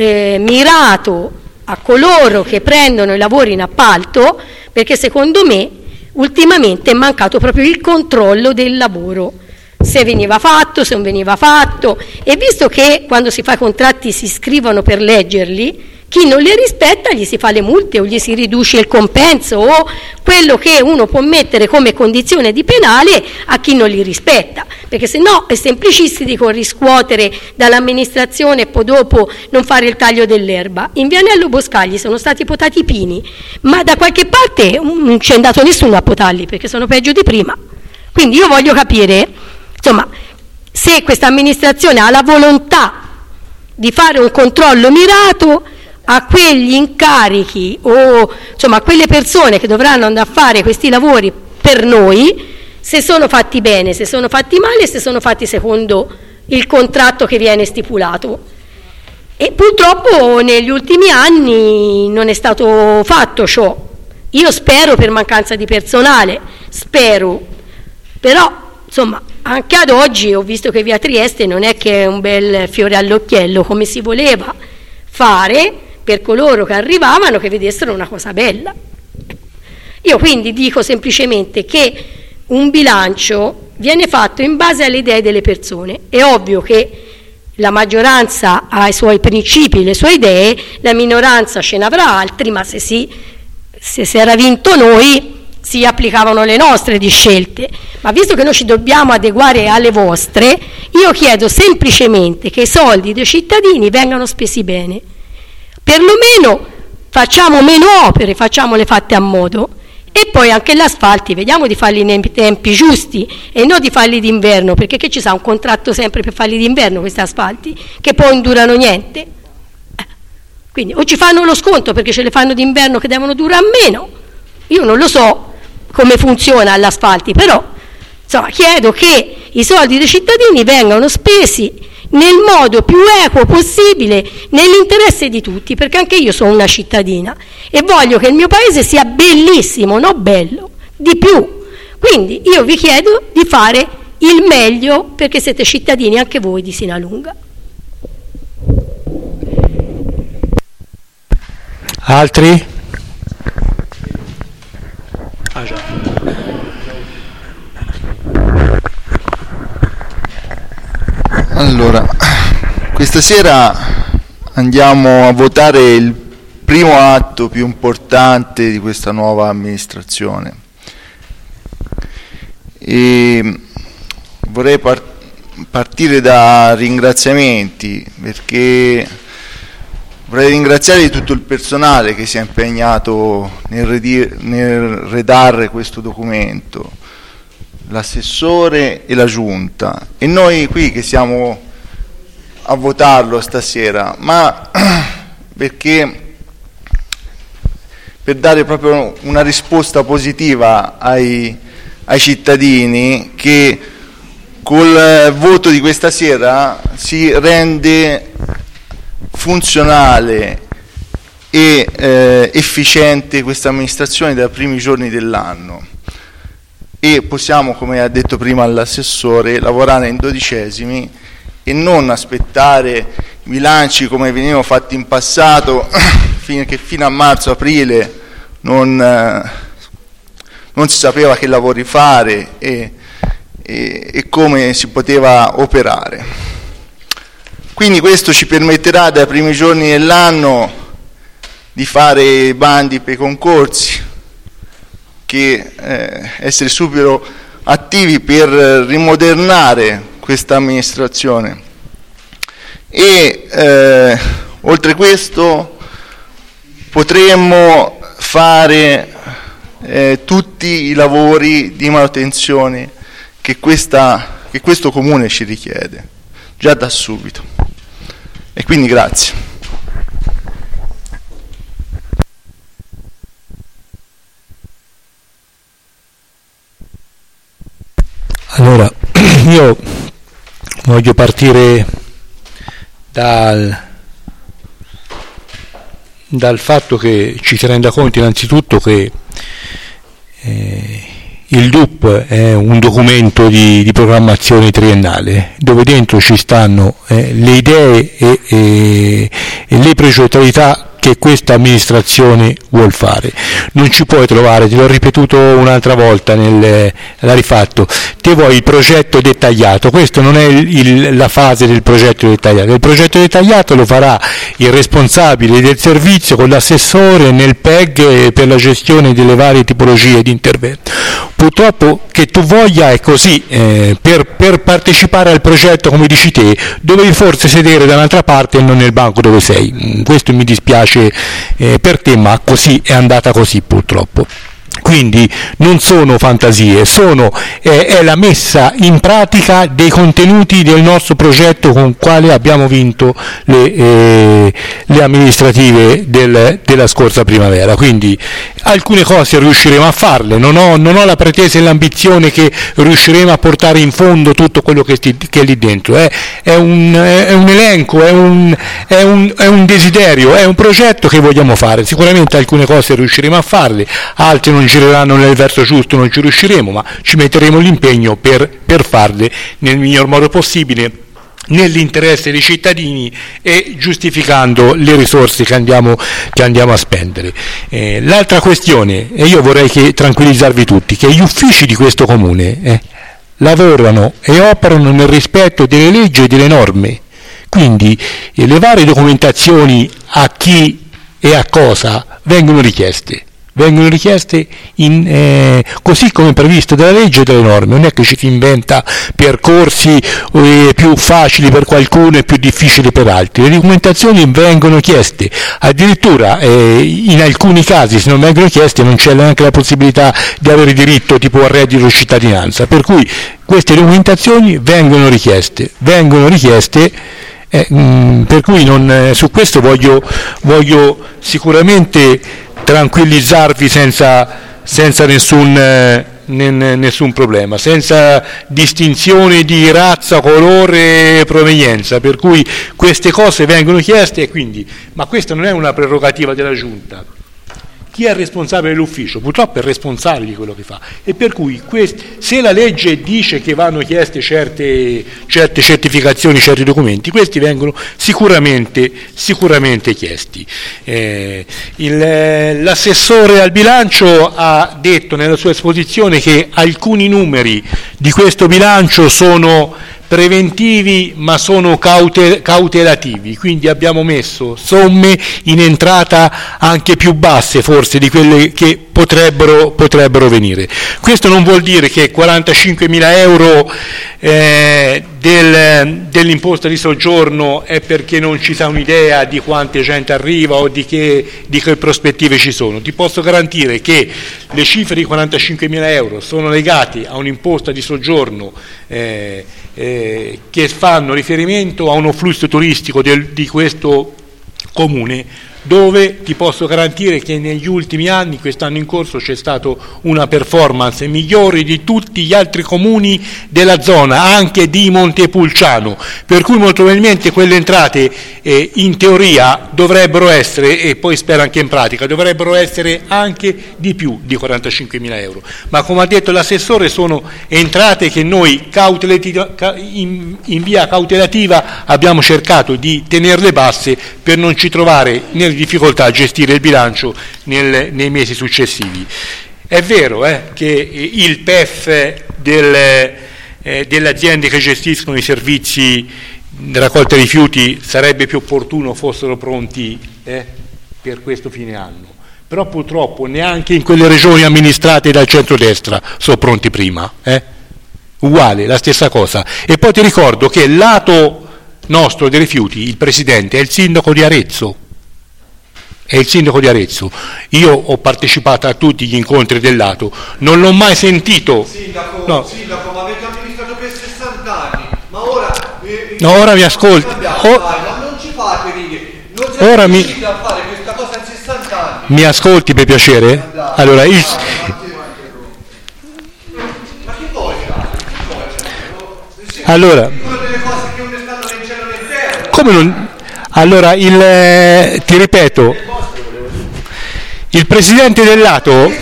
mirato a coloro che prendono i lavori in appalto, perché secondo me ultimamente è mancato proprio il controllo del lavoro, se veniva fatto, se non veniva fatto, e visto che quando si fa i contratti si scrivono per leggerli, chi non li rispetta gli si fa le multe o gli si riduce il compenso o quello che uno può mettere come condizione di penale a chi non li rispetta, perché se no è semplicistico riscuotere dall'amministrazione e poi dopo non fare il taglio dell'erba. In Vianello Boscagli sono stati potati i pini, ma da qualche parte non c'è andato nessuno a potarli perché sono peggio di prima. Quindi io voglio capire, insomma, se questa amministrazione ha la volontà di fare un controllo mirato a quegli incarichi o insomma a quelle persone che dovranno andare a fare questi lavori per noi, se sono fatti bene, se sono fatti male, se sono fatti secondo il contratto che viene stipulato. E purtroppo negli ultimi anni non è stato fatto ciò. Io spero, per mancanza di personale, spero, però insomma anche ad oggi ho visto che via Trieste non è che è un bel fiore all'occhiello come si voleva fare per coloro che arrivavano, che vedessero una cosa bella. Io quindi dico semplicemente che un bilancio viene fatto in base alle idee delle persone. È ovvio che la maggioranza ha i suoi principi, le sue idee, la minoranza ce n'avrà altri, ma se si era vinto noi si applicavano le nostre di scelte. Ma visto che noi ci dobbiamo adeguare alle vostre, io chiedo semplicemente che i soldi dei cittadini vengano spesi bene. Perlomeno facciamo meno opere, facciamole fatte a modo, e poi anche gli asfalti vediamo di farli nei tempi giusti e non di farli d'inverno, perché che ci sa un contratto sempre per farli d'inverno questi asfalti che poi non durano niente. Quindi o ci fanno lo sconto perché ce le fanno d'inverno che devono durare meno, io non lo so come funziona all'asfalti, però insomma chiedo che i soldi dei cittadini vengano spesi nel modo più equo possibile, nell'interesse di tutti, perché anche io sono una cittadina e voglio che il mio paese sia bellissimo, non bello, di più. Quindi io vi chiedo di fare il meglio, perché siete cittadini anche voi di Sinalunga. Altri? Allora, questa sera andiamo a votare il primo atto più importante di questa nuova amministrazione e vorrei partire da ringraziamenti, perché vorrei ringraziare tutto il personale che si è impegnato nel redigere questo documento, l'assessore e la giunta, e noi qui che siamo a votarlo stasera, ma perché per dare proprio una risposta positiva ai cittadini, che col voto di questa sera si rende funzionale e efficiente questa amministrazione dai primi giorni dell'anno, e possiamo, come ha detto prima l'assessore, lavorare in dodicesimi e non aspettare i bilanci come venivano fatti in passato, che fino a marzo-aprile non si sapeva che lavori fare e come si poteva operare. Quindi questo ci permetterà dai primi giorni dell'anno di fare bandi per i concorsi, che essere subito attivi per rimodernare questa amministrazione e oltre questo potremmo fare tutti i lavori di manutenzione che questo comune ci richiede già da subito, e quindi grazie. Allora, io voglio partire dal fatto che ci si renda conto innanzitutto che il DUP è un documento di programmazione triennale dove dentro ci stanno le idee e le progettualità che questa amministrazione vuol fare. Non ci puoi trovare, te l'ho ripetuto un'altra volta, l'ha rifatto, te vuoi il progetto dettagliato. Questo non è la fase del progetto dettagliato. Il progetto dettagliato lo farà il responsabile del servizio con l'assessore nel PEG per la gestione delle varie tipologie di intervento. Purtroppo che tu voglia è così, per partecipare al progetto, come dici te, dovevi forse sedere da un'altra parte e non nel banco dove sei. Questo mi dispiace per te, ma così è andata così purtroppo. Quindi non sono fantasie, è la messa in pratica dei contenuti del nostro progetto con il quale abbiamo vinto le amministrative della scorsa primavera. Quindi alcune cose riusciremo a farle, non ho la pretesa e l'ambizione che riusciremo a portare in fondo tutto quello che è lì dentro. È un elenco, è un desiderio, è un progetto che vogliamo fare. Sicuramente alcune cose riusciremo a farle, altre non gireranno nel verso giusto, non ci riusciremo, ma ci metteremo l'impegno per farle nel miglior modo possibile, nell'interesse dei cittadini e giustificando le risorse che andiamo a spendere. L'altra questione, e io vorrei tranquillizzarvi tutti, che gli uffici di questo comune lavorano e operano nel rispetto delle leggi e delle norme, quindi le varie documentazioni a chi e a cosa vengono richieste così come previsto dalla legge e dalle norme. Non è che ci si inventa percorsi più facili per qualcuno e più difficili per altri. Le documentazioni vengono chieste, addirittura in alcuni casi se non vengono chieste non c'è neanche la possibilità di avere diritto tipo al reddito di cittadinanza, per cui queste documentazioni vengono richieste, per cui su questo voglio sicuramente tranquillizzarvi senza nessun problema, senza distinzione di razza, colore e provenienza, per cui queste cose vengono chieste ma questa non è una prerogativa della Giunta. Chi è responsabile dell'ufficio purtroppo è responsabile di quello che fa, e per cui se la legge dice che vanno chieste certe certificazioni, certi documenti, questi vengono sicuramente chiesti. L'assessore al bilancio ha detto nella sua esposizione che alcuni numeri di questo bilancio sono preventivi ma sono cautelativi, quindi abbiamo messo somme in entrata anche più basse forse di quelle che potrebbero venire. Questo non vuol dire che 45.000 euro dell'imposta di soggiorno è perché non ci sa un'idea di quante gente arriva o di che prospettive ci sono. Ti posso garantire che le cifre di 45.000 euro sono legate a un'imposta di soggiorno che fanno riferimento a uno flusso turistico di questo comune, dove ti posso garantire che negli ultimi anni, quest'anno in corso, c'è stata una performance migliore di tutti gli altri comuni della zona, anche di Montepulciano, per cui molto probabilmente quelle entrate in teoria dovrebbero essere, e poi spero anche in pratica, dovrebbero essere anche di più di 45.000 euro, ma come ha detto l'assessore sono entrate che noi in via cautelativa abbiamo cercato di tenerle basse per non ci trovare nelle difficoltà a gestire il bilancio nei mesi successivi. È vero che il PEF delle aziende che gestiscono i servizi di raccolta rifiuti sarebbe più opportuno fossero pronti per questo fine anno, però purtroppo neanche in quelle regioni amministrate dal centrodestra sono pronti prima, uguale, la stessa cosa. E poi ti ricordo che il lato nostro dei rifiuti, il presidente è il sindaco di Arezzo. Io ho partecipato a tutti gli incontri del lato, non l'ho mai sentito. Sindaco, ma avete amministrato per 60 anni, ma ora mi ascolti. Non ci fate ridere, non siete riusciti a fare questa cosa in 60 anni. Mi ascolti per piacere? Allora, Allora, come non? Allora, ti ripeto, il presidente del lato,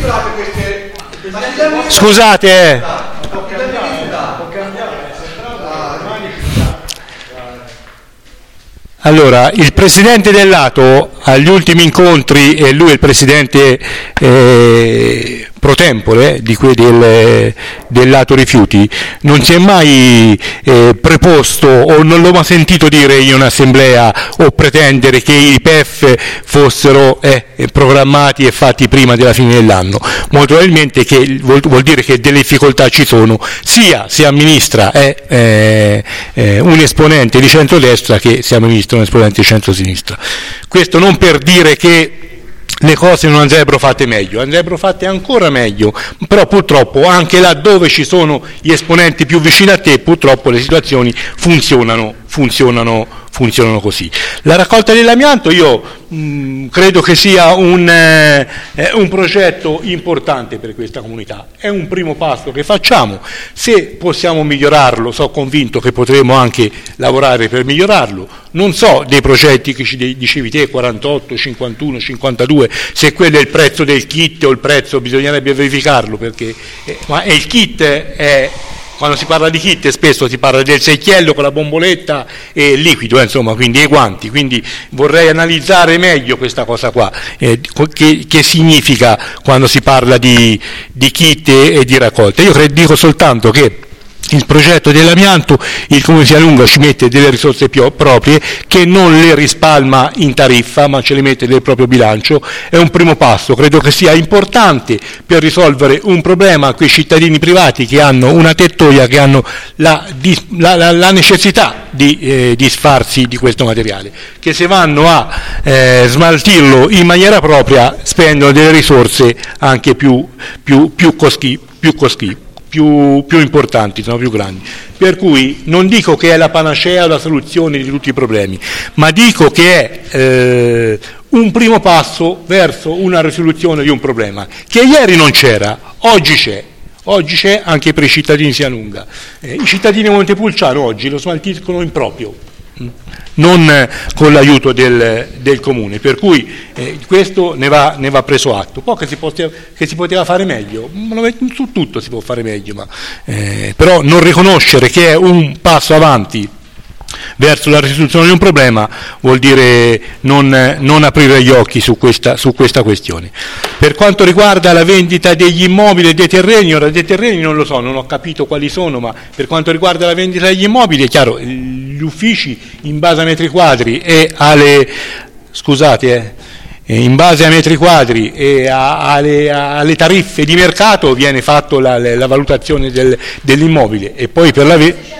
scusate, allora, il presidente del lato agli ultimi incontri, e lui è il presidente pro tempore del lato rifiuti, non si è mai preposto, o non l'ho mai sentito dire in un'assemblea o pretendere che i PEF fossero programmati e fatti prima della fine dell'anno. Molto probabilmente vuol dire che delle difficoltà ci sono, sia se amministra un esponente di centrodestra che se amministra un esponente di centrosinistra. Questo non per dire che le cose non andrebbero fatte meglio, andrebbero fatte ancora meglio, però purtroppo anche là dove ci sono gli esponenti più vicini a te, purtroppo le situazioni funzionano così. La raccolta dell'amianto io credo che sia un progetto importante per questa comunità, è un primo passo che facciamo, se possiamo migliorarlo sono convinto che potremo anche lavorare per migliorarlo, non so dei progetti che ci dicevi te, 48, 51, 52, se quello è il prezzo del kit o il prezzo bisognerebbe verificarlo, perché ma il kit è... Quando si parla di kit spesso si parla del secchiello con la bomboletta e il liquido, insomma, quindi i guanti, quindi vorrei analizzare meglio questa cosa qua, che significa quando si parla di kit e di raccolta. Io dico soltanto che il progetto dell'amianto, il Comune di Sinalunga ci mette delle risorse proprie che non le rispalma in tariffa ma ce le mette nel proprio bilancio, è un primo passo, credo che sia importante per risolvere un problema a quei cittadini privati che hanno una tettoia, che hanno la necessità di disfarsi di questo materiale, che se vanno a smaltirlo in maniera propria spendono delle risorse anche più importanti, sono più grandi. Per cui non dico che è la panacea o la soluzione di tutti i problemi, ma dico che è un primo passo verso una risoluzione di un problema che ieri non c'era, oggi c'è anche per i cittadini di Sinalunga. I cittadini di Montepulciano oggi lo smaltiscono in proprio, non con l'aiuto del comune, per cui questo ne va preso atto. Poi che si poteva fare meglio, su tutto si può fare meglio, ma però non riconoscere che è un passo avanti verso la risoluzione di un problema vuol dire non aprire gli occhi su questa questione. Per quanto riguarda la vendita degli immobili e dei terreni, ora dei terreni non lo so, non ho capito quali sono, ma per quanto riguarda la vendita degli immobili è chiaro, gli uffici in base ai metri quadri e in base ai metri quadri e alle tariffe di mercato viene fatto la valutazione dell'immobile, e poi per la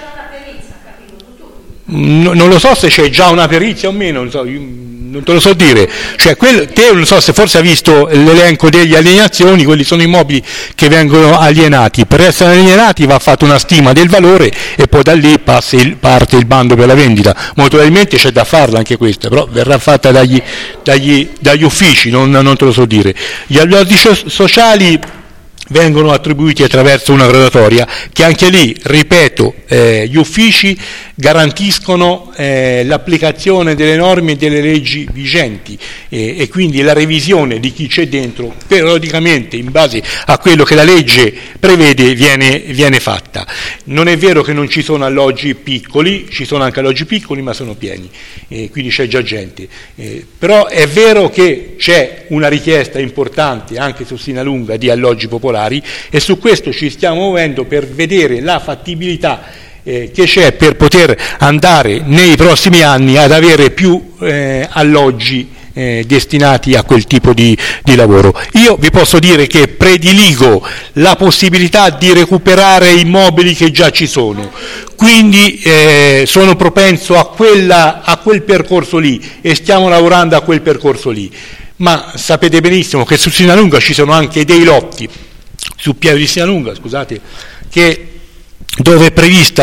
non lo so se c'è già una perizia o meno, non te lo so dire, cioè te non so se forse hai visto l'elenco degli alienazioni, quelli sono immobili che vengono alienati, per essere alienati va fatta una stima del valore e poi da lì parte il bando per la vendita, molto probabilmente c'è da farla anche questa, però verrà fatta dagli uffici, non te lo so dire. Gli alloggi sociali vengono attribuiti attraverso una graduatoria che anche lì, ripeto, gli uffici garantiscono l'applicazione delle norme e delle leggi vigenti e quindi la revisione di chi c'è dentro periodicamente in base a quello che la legge prevede viene fatta. Non è vero che non ci sono alloggi piccoli, ci sono anche alloggi piccoli ma sono pieni, quindi c'è già gente, però è vero che c'è una richiesta importante anche su Sinalunga di alloggi popolari e su questo ci stiamo muovendo per vedere la fattibilità che c'è per poter andare nei prossimi anni ad avere più alloggi destinati a quel tipo di lavoro. Io vi posso dire che prediligo la possibilità di recuperare immobili che già ci sono, quindi sono propenso a quel percorso lì e stiamo lavorando a quel percorso lì, ma sapete benissimo che su Sinalunga ci sono anche dei lotti su Pieve di Sinalunga, scusate, dove è prevista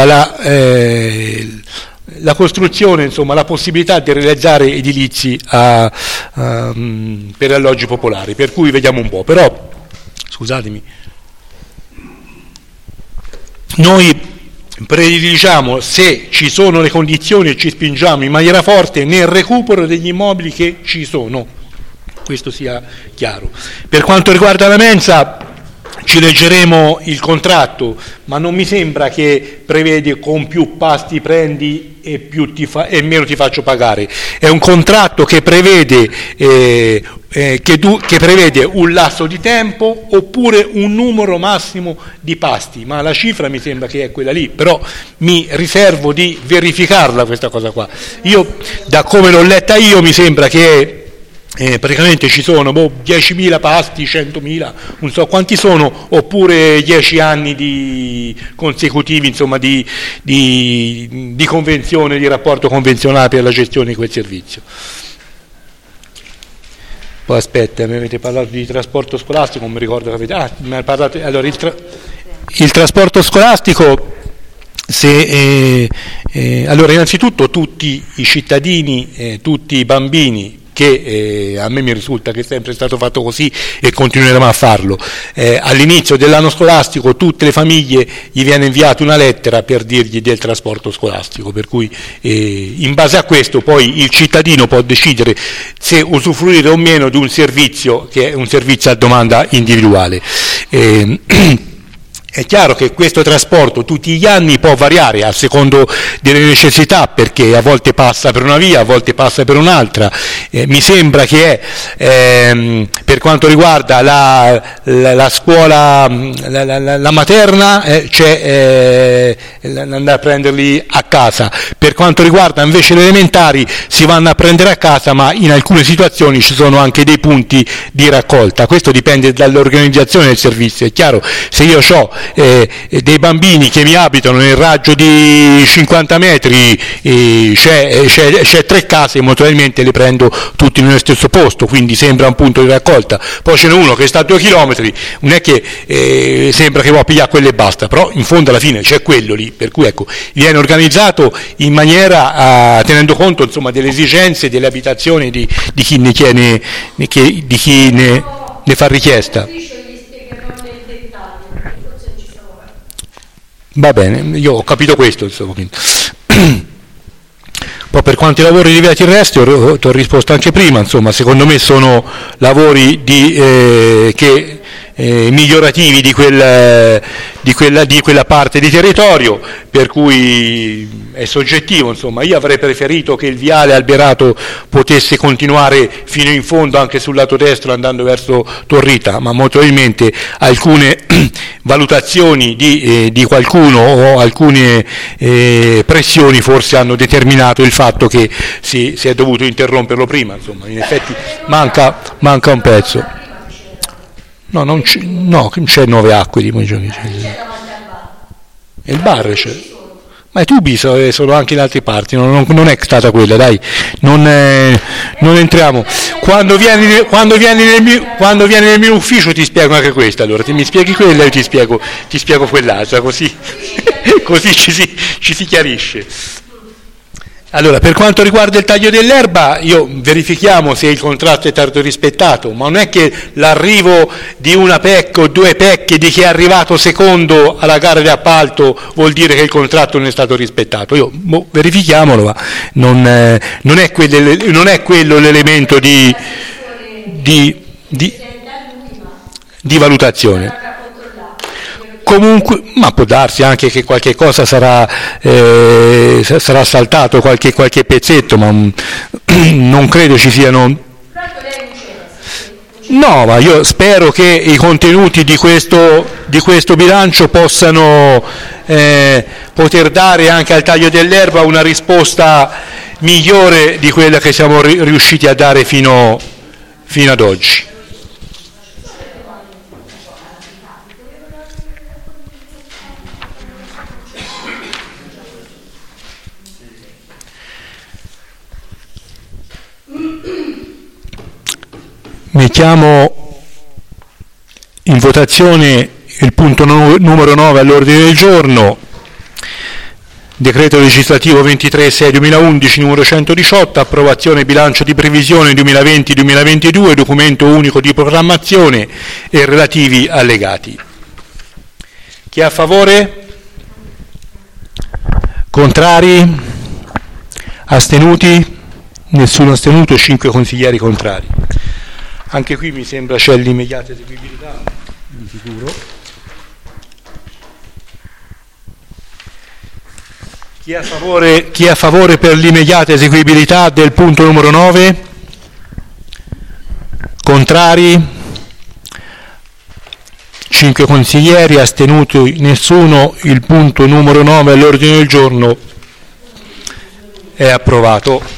la costruzione, insomma, la possibilità di realizzare edilizi per alloggi popolari, per cui vediamo un po'. Però, scusatemi, noi prediligiamo, se ci sono le condizioni e ci spingiamo in maniera forte nel recupero degli immobili che ci sono, questo sia chiaro. Per quanto riguarda la mensa, ci leggeremo il contratto, ma non mi sembra che prevede con più pasti prendi e meno ti faccio pagare. È un contratto che prevede che prevede un lasso di tempo oppure un numero massimo di pasti, ma la cifra mi sembra che è quella lì, però mi riservo di verificarla questa cosa qua. Io, da come l'ho letta io, mi sembra che praticamente ci sono 10.000 pasti, 100.000, non so quanti sono, oppure 10 anni consecutivi, insomma, di convenzione, di rapporto convenzionale per la gestione di quel servizio. Poi aspetta, mi avete parlato di trasporto scolastico, non mi ricordo che avete... mi avete parlato... Allora, il trasporto scolastico, allora innanzitutto tutti i cittadini, tutti i bambini, che a me mi risulta che è sempre stato fatto così e continueremo a farlo. All'inizio dell'anno scolastico tutte le famiglie gli viene inviata una lettera per dirgli del trasporto scolastico, per cui in base a questo poi il cittadino può decidere se usufruire o meno di un servizio che è un servizio a domanda individuale. È chiaro che questo trasporto tutti gli anni può variare a secondo delle necessità, perché a volte passa per una via, a volte passa per un'altra. Mi sembra che per quanto riguarda la scuola, la materna, c'è andare a prenderli a casa. Per quanto riguarda invece le elementari, si vanno a prendere a casa, ma in alcune situazioni ci sono anche dei punti di raccolta. Questo dipende dall'organizzazione del servizio. È chiaro, se io ho dei bambini che mi abitano nel raggio di 50 metri, c'è 3 case, molto probabilmente le prendo tutti nello stesso posto, quindi sembra un punto di raccolta. Poi ce n'è uno che sta a 2 chilometri, non è che sembra che va a pigliare quello e basta, però in fondo alla fine c'è quello lì, per cui ecco, viene organizzato in maniera tenendo conto, insomma, delle esigenze delle abitazioni di chi ne chiede, di chi ne fa richiesta. Va bene, io ho capito questo, insomma. Poi per quanto ai lavori di via terrestre ti ho risposto anche prima, insomma, secondo me sono lavori migliorativi di quella parte di territorio, per cui è soggettivo, insomma. Io avrei preferito che il viale Alberato potesse continuare fino in fondo anche sul lato destro andando verso Torrita, ma molto probabilmente alcune valutazioni di qualcuno o alcune pressioni forse hanno determinato il fatto che si è dovuto interromperlo prima, insomma. In effetti manca un pezzo. No, non c'è 9 acque di Mogioni. E il bar c'è. Ma i tubi sono anche in altre parti, non è stata quella, dai, non entriamo. Quando vieni nel mio ufficio ti spiego anche questa, allora ti mi spieghi quella e io ti spiego quell'altra, così ci si chiarisce. Allora, per quanto riguarda il taglio dell'erba, verifichiamo se il contratto è stato rispettato, ma non è che l'arrivo di una PEC o 2 PEC di chi è arrivato secondo alla gara di appalto vuol dire che il contratto non è stato rispettato. Verifichiamolo, ma non è quello l'elemento di valutazione. Comunque, ma può darsi anche che qualche cosa sarà saltato, qualche pezzetto, ma non credo ci siano. No, ma io spero che i contenuti di questo bilancio possano poter dare anche al taglio dell'erba una risposta migliore di quella che siamo riusciti a dare fino ad oggi. Mettiamo in votazione il punto numero 9 all'ordine del giorno, decreto legislativo 23/6/2011 numero 118, approvazione bilancio di previsione 2020-2022, documento unico di programmazione e relativi allegati. Chi è a favore? Contrari? Astenuti? Nessuno astenuto, 5 consiglieri contrari. Anche qui mi sembra c'è l'immediata eseguibilità, di sicuro. Chi è a favore per l'immediata eseguibilità del punto numero 9? Contrari? 5 consiglieri, astenuti nessuno. Il punto numero 9 all'ordine del giorno è approvato.